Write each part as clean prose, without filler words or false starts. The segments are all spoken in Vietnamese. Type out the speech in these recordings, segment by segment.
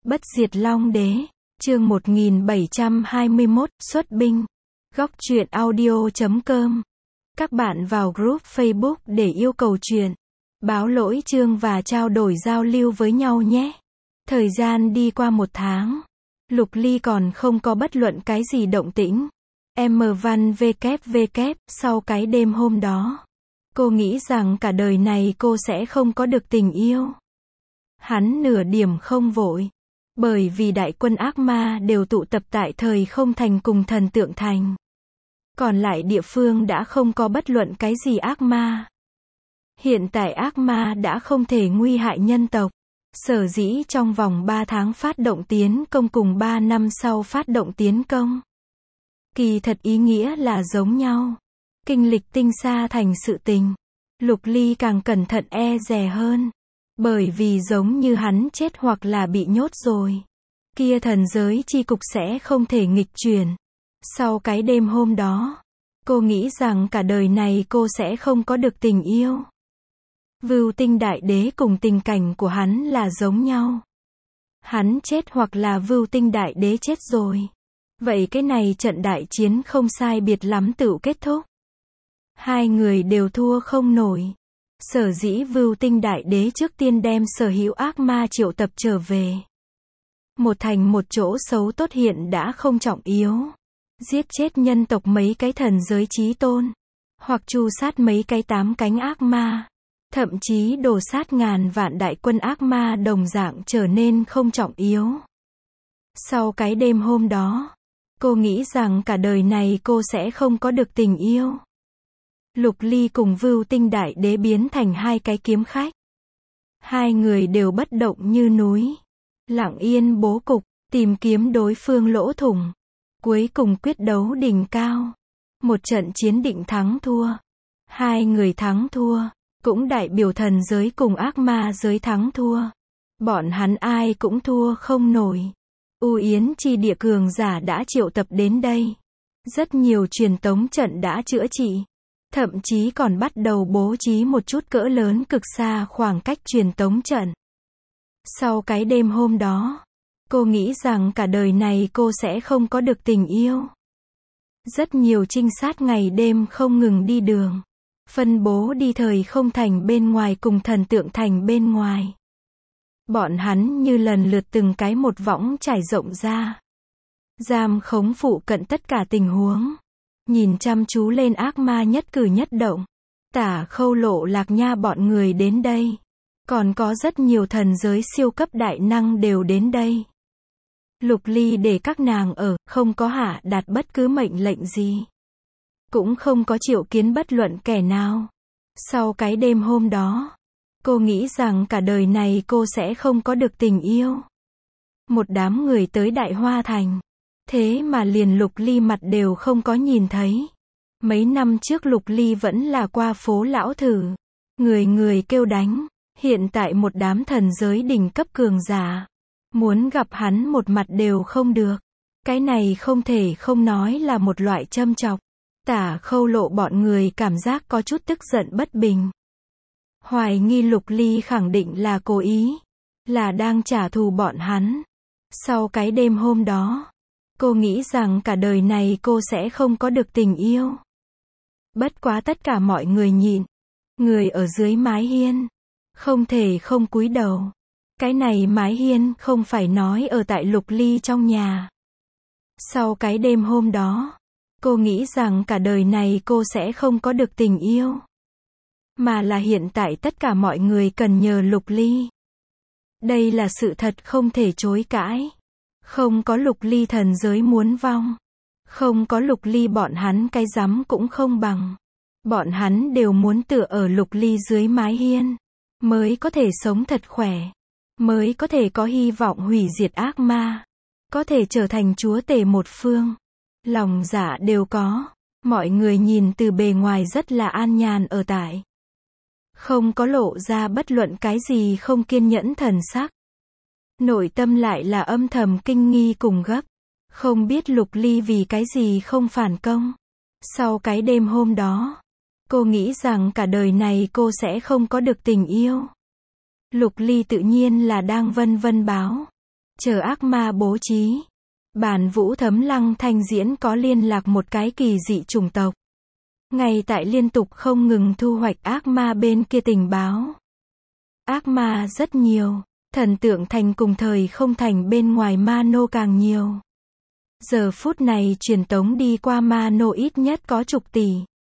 Bất diệt Long Đế, chương 1721, xuất binh. Góc truyện audio.com. Các bạn vào group Facebook để yêu cầu truyện, báo lỗi chương và trao đổi giao lưu với nhau nhé. Thời gian đi qua 1 tháng. Lục Ly còn không có bất luận cái gì động tĩnh. M Văn WW, sau cái đêm hôm đó, cô nghĩ rằng cả đời này cô sẽ không có được tình yêu. Hắn nửa điểm không vội. Bởi vì đại quân ác ma đều tụ tập tại Thời Không Thành cùng Thần Tượng Thành. Còn lại địa phương đã không có bất luận cái gì ác ma. Hiện tại ác ma đã không thể nguy hại nhân tộc. Sở dĩ trong vòng 3 tháng phát động tiến công cùng 3 năm sau phát động tiến công. Kỳ thật ý nghĩa là giống nhau. Kinh lịch tinh xa thành sự tình. Lục Ly càng cẩn thận e dè hơn. Bởi vì giống như hắn chết hoặc là bị nhốt rồi, kia thần giới chi cục sẽ không thể nghịch chuyển. Sau cái đêm hôm đó, cô nghĩ rằng cả đời này cô sẽ không có được tình yêu. Vưu Tinh Đại Đế cùng tình cảnh của hắn là giống nhau. Hắn chết hoặc là Vưu Tinh Đại Đế chết rồi. Vậy cái này trận đại chiến không sai biệt lắm tựu kết thúc. Hai người đều thua không nổi. Sở dĩ Vưu Tinh Đại Đế trước tiên đem sở hữu ác ma triệu tập trở về. Một thành một chỗ xấu tốt hiện đã không trọng yếu. Giết chết nhân tộc mấy cái thần giới chí tôn. Hoặc tru sát mấy cái 8 cánh ác ma. Thậm chí đổ sát ngàn vạn đại quân ác ma đồng dạng trở nên không trọng yếu. Sau cái đêm hôm đó, cô nghĩ rằng cả đời này cô sẽ không có được tình yêu. Lục Ly cùng Vưu Tinh Đại Đế biến thành hai cái kiếm khách. Hai người đều bất động như núi. Lặng yên bố cục, tìm kiếm đối phương lỗ thủng. Cuối cùng quyết đấu đỉnh cao. Một trận chiến định thắng thua. Hai người thắng thua, cũng đại biểu thần giới cùng ác ma giới thắng thua. Bọn hắn ai cũng thua không nổi. U Yến chi địa cường giả đã triệu tập đến đây. Rất nhiều truyền tống trận đã chữa trị. Thậm chí còn bắt đầu bố trí một chút cỡ lớn cực xa khoảng cách truyền tống trận. Sau cái đêm hôm đó, cô nghĩ rằng cả đời này cô sẽ không có được tình yêu. Rất nhiều trinh sát ngày đêm không ngừng đi đường. Phân bố đi Thời Không Thành bên ngoài cùng Thần Tượng Thành bên ngoài. Bọn hắn như lần lượt từng cái một võng trải rộng ra. Giam khống phụ cận tất cả tình huống. Nhìn chăm chú lên ác ma nhất cử nhất động. Tả Khâu Lộ Lạc Nha bọn người đến đây. Còn có rất nhiều thần giới siêu cấp đại năng đều đến đây. Lục Ly để các nàng ở, không có hạ đạt bất cứ mệnh lệnh gì. Cũng không có triệu kiến bất luận kẻ nào. Sau cái đêm hôm đó, cô nghĩ rằng cả đời này cô sẽ không có được tình yêu. Một đám người tới Đại Hoa Thành. Thế mà liền Lục Ly mặt đều không có nhìn thấy. Mấy năm trước Lục Ly vẫn là qua phố lão thử. Người người kêu đánh. Hiện tại một đám thần giới đỉnh cấp cường giả. Muốn gặp hắn một mặt đều không được. Cái này không thể không nói là một loại châm chọc. Tả Khâu Lộ bọn người cảm giác có chút tức giận bất bình. Hoài nghi Lục Ly khẳng định là cố ý. Là đang trả thù bọn hắn. Sau cái đêm hôm đó, cô nghĩ rằng cả đời này cô sẽ không có được tình yêu. Bất quá tất cả mọi người nhịn. Người ở dưới mái hiên. Không thể không cúi đầu. Cái này mái hiên không phải nói ở tại Lục Ly trong nhà. Sau cái đêm hôm đó, cô nghĩ rằng cả đời này cô sẽ không có được tình yêu. Mà là hiện tại tất cả mọi người cần nhờ Lục Ly. Đây là sự thật không thể chối cãi. Không có Lục Ly thần giới muốn vong. Không có Lục Ly bọn hắn cái rắm cũng không bằng. Bọn hắn đều muốn tựa ở Lục Ly dưới mái hiên. Mới có thể sống thật khỏe. Mới có thể có hy vọng hủy diệt ác ma. Có thể trở thành chúa tể một phương. Lòng dạ đều có. Mọi người nhìn từ bề ngoài rất là an nhàn ở tại. Không có lộ ra bất luận cái gì không kiên nhẫn thần sắc. Nội tâm lại là âm thầm kinh nghi cùng gấp. Không biết Lục Ly vì cái gì không phản công. Sau cái đêm hôm đó, cô nghĩ rằng cả đời này cô sẽ không có được tình yêu. Lục Ly tự nhiên là đang vân vân báo. Chờ ác ma bố trí. Bản Vũ Thấm Lăng Thanh Diễn có liên lạc một cái kỳ dị chủng tộc. Ngay tại liên tục không ngừng thu hoạch ác ma bên kia tình báo. Ác ma rất nhiều. Thần tượng thành cùng thời không thành bên ngoài ma nô càng nhiều. Giờ phút này truyền tống đi qua ma nô ít nhất có chục tỷ.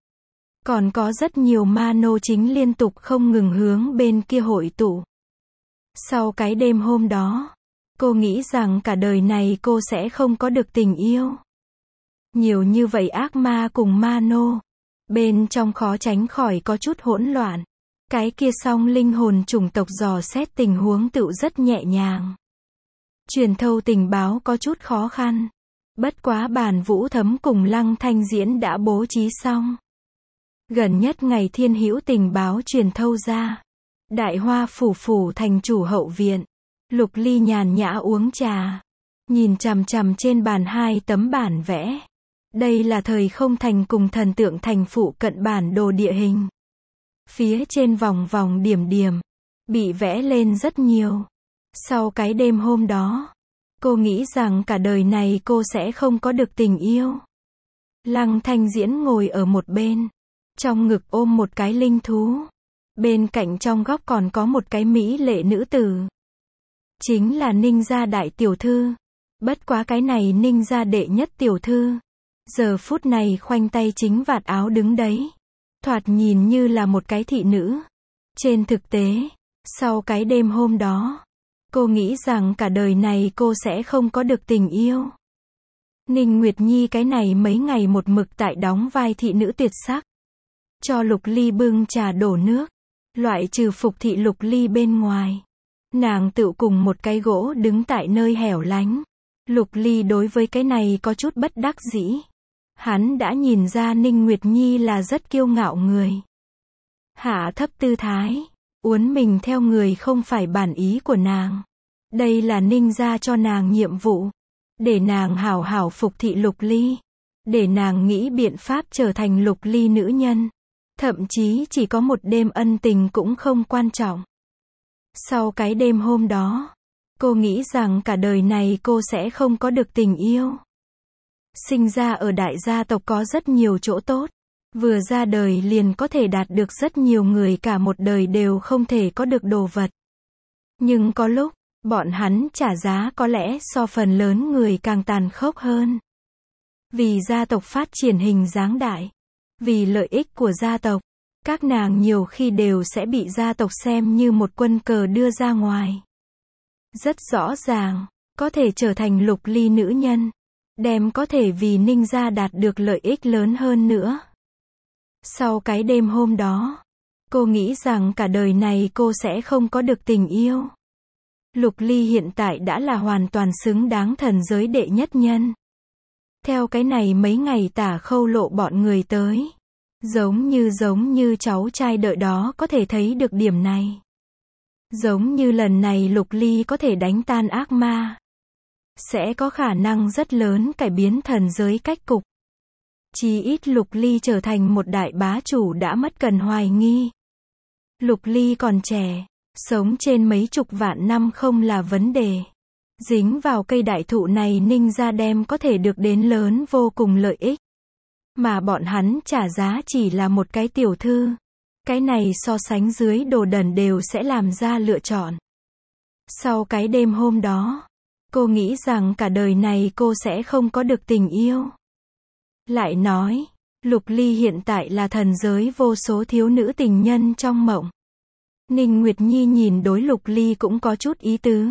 Còn có rất nhiều ma nô chính liên tục không ngừng hướng bên kia hội tụ. Sau cái đêm hôm đó, cô nghĩ rằng cả đời này cô sẽ không có được tình yêu. Nhiều như vậy ác ma cùng ma nô. Bên trong khó tránh khỏi có chút hỗn loạn. Cái kia song linh hồn chủng tộc dò xét tình huống tựu rất nhẹ nhàng. Truyền thâu tình báo có chút khó khăn. Bất quá Bản Vũ Thấm cùng Lăng Thanh Diễn đã bố trí xong. Gần nhất ngày thiên hữu tình báo truyền thâu ra. Đại Hoa phủ thành chủ hậu viện. Lục Ly nhàn nhã uống trà. Nhìn chằm chằm trên bàn 2 tấm bản vẽ. Đây là thời không thành cùng thần tượng thành phụ cận bản đồ địa hình. Phía trên vòng vòng điểm điểm. Bị vẽ lên rất nhiều. Sau cái đêm hôm đó. Cô nghĩ rằng cả đời này cô sẽ không có được tình yêu. Lăng Thanh Diễn ngồi ở một bên. Trong ngực ôm một cái linh thú. Bên cạnh trong góc còn có một cái mỹ lệ nữ tử. Chính là Ninh gia đại tiểu thư. Bất quá cái này Ninh gia đệ nhất tiểu thư. Giờ phút này khoanh tay chính vạt áo đứng đấy. Thoạt nhìn như là một cái thị nữ. Trên thực tế, sau cái đêm hôm đó, cô nghĩ rằng cả đời này cô sẽ không có được tình yêu. Ninh Nguyệt Nhi cái này mấy ngày một mực tại đóng vai thị nữ tuyệt sắc. Cho Lục Ly bưng trà đổ nước. Loại trừ phục thị Lục Ly bên ngoài. Nàng tự cùng một cái gỗ đứng tại nơi hẻo lánh. Lục Ly đối với cái này có chút bất đắc dĩ. Hắn đã nhìn ra Ninh Nguyệt Nhi là rất kiêu ngạo người. Hạ thấp tư thái. Uốn mình theo người không phải bản ý của nàng. Đây là Ninh gia cho nàng nhiệm vụ. Để nàng hảo hảo phục thị Lục Ly. Để nàng nghĩ biện pháp trở thành Lục Ly nữ nhân. Thậm chí chỉ có một đêm ân tình cũng không quan trọng. Sau cái đêm hôm đó, cô nghĩ rằng cả đời này cô sẽ không có được tình yêu. Sinh ra ở đại gia tộc có rất nhiều chỗ tốt. Vừa ra đời liền có thể đạt được rất nhiều người cả một đời đều không thể có được đồ vật. Nhưng có lúc, bọn hắn trả giá có lẽ so phần lớn người càng tàn khốc hơn. Vì gia tộc phát triển hình dáng đại. Vì lợi ích của gia tộc. Các nàng nhiều khi đều sẽ bị gia tộc xem như một quân cờ đưa ra ngoài. Rất rõ ràng, có thể trở thành Lục Ly nữ nhân. Đem có thể vì Ninh gia đạt được lợi ích lớn hơn nữa. Sau cái đêm hôm đó, cô nghĩ rằng cả đời này cô sẽ không có được tình yêu. Lục Ly hiện tại đã là hoàn toàn xứng đáng thần giới đệ nhất nhân. Theo cái này mấy ngày Tả Khâu lộ bọn người tới. Giống như cháu trai đợi đó có thể thấy được điểm này. Giống như lần này Lục Ly có thể đánh tan ác ma. Sẽ có khả năng rất lớn cải biến thần giới cách cục. Chí ít Lục Ly trở thành một đại bá chủ đã mất cần hoài nghi. Lục Ly còn trẻ, sống trên mấy chục vạn năm không là vấn đề. Dính vào cây đại thụ này Ninh gia đem có thể được đến lớn vô cùng lợi ích. Mà bọn hắn trả giá chỉ là một cái tiểu thư. Cái này so sánh dưới đồ đần đều sẽ làm ra lựa chọn. Sau cái đêm hôm đó, cô nghĩ rằng cả đời này cô sẽ không có được tình yêu. Lại nói, Lục Ly hiện tại là thần giới vô số thiếu nữ tình nhân trong mộng. Ninh Nguyệt Nhi nhìn đối Lục Ly cũng có chút ý tứ.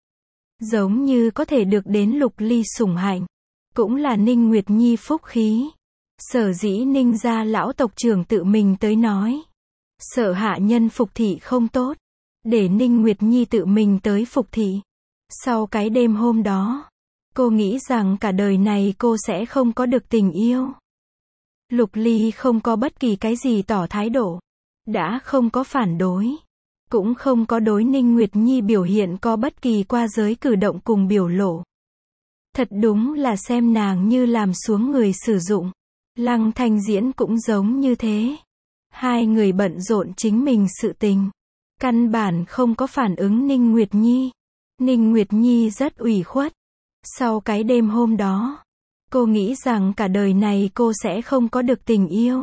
Giống như có thể được đến Lục Ly sủng hạnh. Cũng là Ninh Nguyệt Nhi phúc khí. Sở dĩ Ninh gia lão tộc trưởng tự mình tới nói. Sợ hạ nhân phục thị không tốt. Để Ninh Nguyệt Nhi tự mình tới phục thị. Sau cái đêm hôm đó, cô nghĩ rằng cả đời này cô sẽ không có được tình yêu. Lục Ly không có bất kỳ cái gì tỏ thái độ. Đã không có phản đối. Cũng không có đối Ninh Nguyệt Nhi biểu hiện có bất kỳ qua giới cử động cùng biểu lộ. Thật đúng là xem nàng như làm xuống người sử dụng. Lăng Thanh Diễn cũng giống như thế. Hai người bận rộn chính mình sự tình. Căn bản không có phản ứng Ninh Nguyệt Nhi. Ninh Nguyệt Nhi rất ủy khuất. Sau cái đêm hôm đó, cô nghĩ rằng cả đời này cô sẽ không có được tình yêu.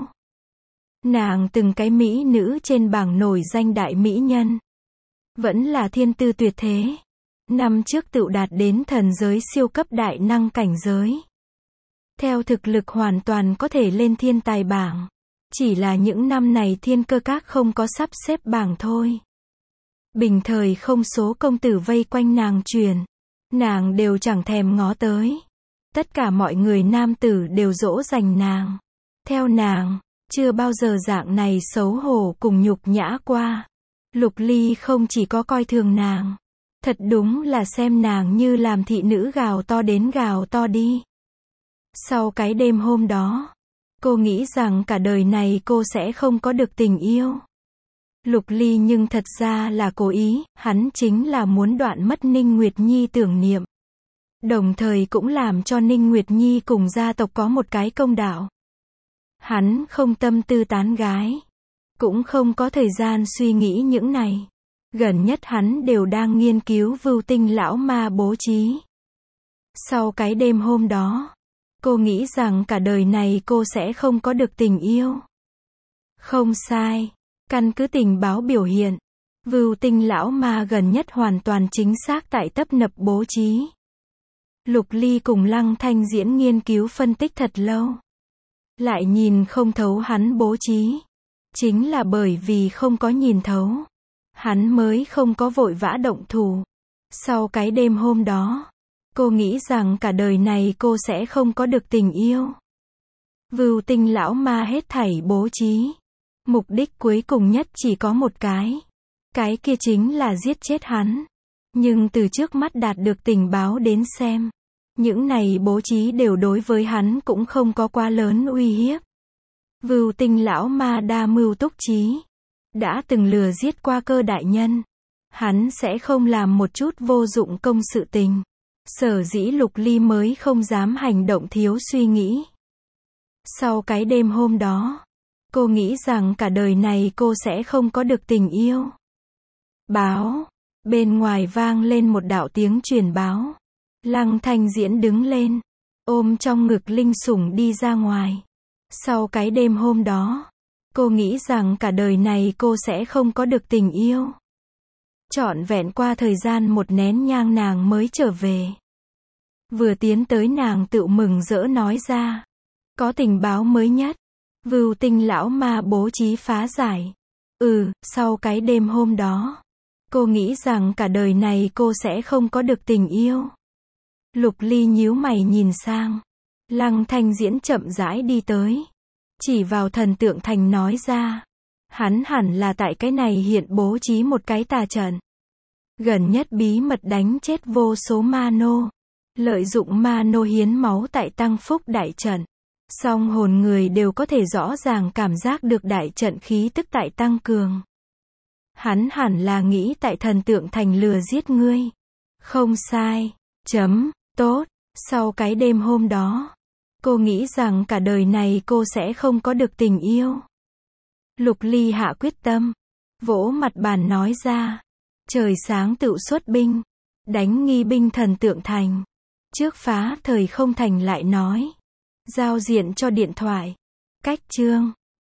Nàng từng cái mỹ nữ trên bảng nổi danh đại mỹ nhân. Vẫn là thiên tư tuyệt thế. Năm trước tựu đạt đến thần giới siêu cấp đại năng cảnh giới. Theo thực lực hoàn toàn có thể lên thiên tài bảng. Chỉ là những năm này thiên cơ các không có sắp xếp bảng thôi. Bình thời không số công tử vây quanh nàng truyền. Nàng đều chẳng thèm ngó tới. Tất cả mọi người nam tử đều dỗ dành nàng. Theo nàng, chưa bao giờ dạng này xấu hổ cùng nhục nhã qua. Lục Ly không chỉ có coi thường nàng. Thật đúng là xem nàng như làm thị nữ gào to đến gào to đi. Sau cái đêm hôm đó, cô nghĩ rằng cả đời này cô sẽ không có được tình yêu. Lục Ly nhưng thật ra là cố ý, hắn chính là muốn đoạn mất Ninh Nguyệt Nhi tưởng niệm. Đồng thời cũng làm cho Ninh Nguyệt Nhi cùng gia tộc có một cái công đạo. Hắn không tâm tư tán gái. Cũng không có thời gian suy nghĩ những này. Gần nhất hắn đều đang nghiên cứu Vưu Tinh lão ma bố trí. Sau cái đêm hôm đó, cô nghĩ rằng cả đời này cô sẽ không có được tình yêu. Không sai. Căn cứ tình báo biểu hiện, Vưu Tinh lão ma gần nhất hoàn toàn chính xác tại tấp nập bố trí. Lục Ly cùng Lăng Thanh Diễn nghiên cứu phân tích thật lâu. Lại nhìn không thấu hắn bố trí. Chính là bởi vì không có nhìn thấu. Hắn mới không có vội vã động thủ. Sau cái đêm hôm đó, cô nghĩ rằng cả đời này cô sẽ không có được tình yêu. Vưu Tinh lão ma hết thảy bố trí. Mục đích cuối cùng nhất chỉ có một cái. Cái kia chính là giết chết hắn. Nhưng từ trước mắt đạt được tình báo đến xem. Những này bố trí đều đối với hắn cũng không có quá lớn uy hiếp. Vưu Tinh lão ma đa mưu túc trí. Đã từng lừa giết qua Cơ đại nhân. Hắn sẽ không làm một chút vô dụng công sự tình. Sở dĩ Lục Ly mới không dám hành động thiếu suy nghĩ. Sau cái đêm hôm đó, cô nghĩ rằng cả đời này cô sẽ không có được tình yêu. Báo. Bên ngoài vang lên một đạo tiếng truyền báo. Lăng Thanh Diễn đứng lên. Ôm trong ngực linh sủng đi ra ngoài. Sau cái đêm hôm đó, cô nghĩ rằng cả đời này cô sẽ không có được tình yêu. Trọn vẹn qua thời gian một nén nhang nàng mới trở về. Vừa tiến tới nàng tự mừng rỡ nói ra. Có tình báo mới nhất. Vưu Tinh lão ma bố trí phá giải. Sau cái đêm hôm đó, cô nghĩ rằng cả đời này cô sẽ không có được tình yêu. Lục Ly nhíu mày nhìn sang. Lăng Thanh Diễn chậm rãi đi tới. Chỉ vào thần tượng thành nói ra. Hắn hẳn là tại cái này hiện bố trí một cái tà trận. Gần nhất bí mật đánh chết vô số ma nô. Lợi dụng ma nô hiến máu tại tăng phúc đại trận. Song hồn người đều có thể rõ ràng cảm giác được đại trận khí tức tại tăng cường. Hắn hẳn là nghĩ tại thần tượng thành lừa giết ngươi. Không sai. Tốt. Sau cái đêm hôm đó, cô nghĩ rằng cả đời này cô sẽ không có được tình yêu. Lục Ly hạ quyết tâm. Vỗ mặt bàn nói ra. Trời sáng tựu xuất binh. Đánh nghi binh thần tượng thành. Trước phá thời không thành lại nói. Giao diện cho điện thoại. Cách chương.